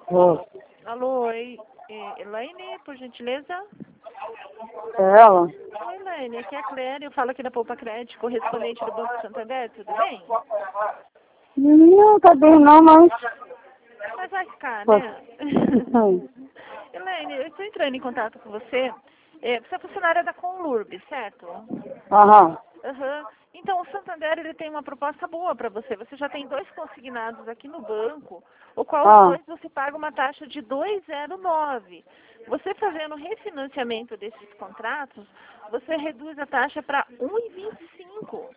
Ô, Alô, oi, Elaine, por gentileza? é ela? Oi, Elaine, aqui é a Cléria, eu falo aqui da Poupa Crédito, correspondente do Banco Santander, tudo bem? Não, tá bem não, mas... Mas vai ficar, Pô, né? sim. Elaine, eu estou entrando em contato com você. Você é funcionária da Conlurb, certo? Aham. Aham. Então, o Santander ele tem uma proposta boa para você. Você já tem 2 consignados aqui no banco, o qual os Ah, 2 você paga uma taxa de 2,09. Você fazendo o refinanciamento desses contratos, você reduz a taxa para 1,25.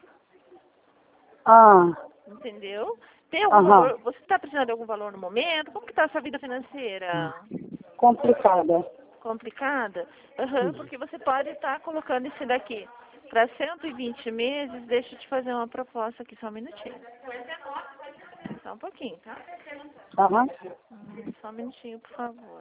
ah, Entendeu? Tem algum aham. valor? Você está precisando de algum valor no momento? Como que está a sua vida financeira? Complicada. Complicada? Aham, porque você pode estar colocando esse daqui para 120 meses. Deixa eu te fazer uma proposta aqui, só um minutinho. Só um pouquinho, tá? Aham. Só um minutinho, por favor.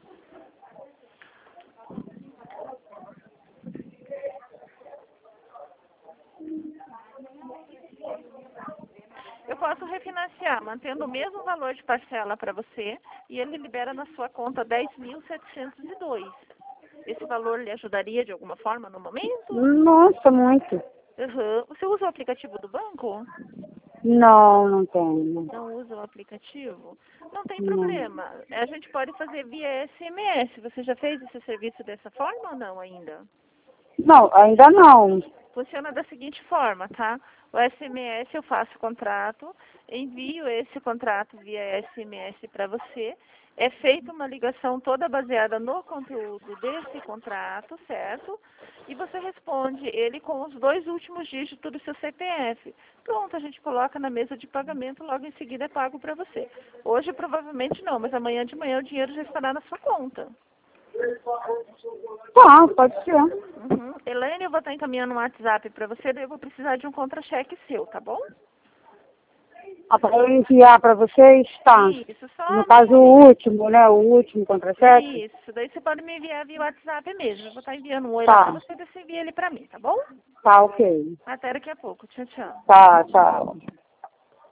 Eu posso refinanciar, mantendo o mesmo valor de parcela para você, e ele libera na sua conta 10.702. Esse valor lhe ajudaria de alguma forma no momento? Nossa, muito. Uhum. Você usa o aplicativo do banco? Não, não tenho. Não usa o aplicativo? Não tem Não. problema. A gente pode fazer via SMS. Você já fez esse serviço dessa forma ou não ainda? Não, ainda não. Funciona da seguinte forma, tá? O SMS eu faço o contrato, envio esse contrato via SMS para você. É feita uma ligação toda baseada no conteúdo desse contrato, certo? E você responde ele com os 2 últimos dígitos do seu CPF. Pronto, a gente coloca na mesa de pagamento, logo em seguida é pago para você. Hoje provavelmente não, mas amanhã de manhã o dinheiro já estará na sua conta. Tá, pode ser. Uhum. Elaine, eu vou estar encaminhando um WhatsApp para você, daí eu vou precisar de um contra-cheque seu, tá bom? Ah, para eu enviar para vocês, tá. Isso, No só caso, o último, né? O último contra-cheque. isso. Daí você pode me enviar via WhatsApp mesmo. Eu vou estar enviando um oi lá para Tá. você, daí você envia ele para mim, tá bom? Tá, ok. Até daqui a pouco. Tchau, tchau. Tá, tchau.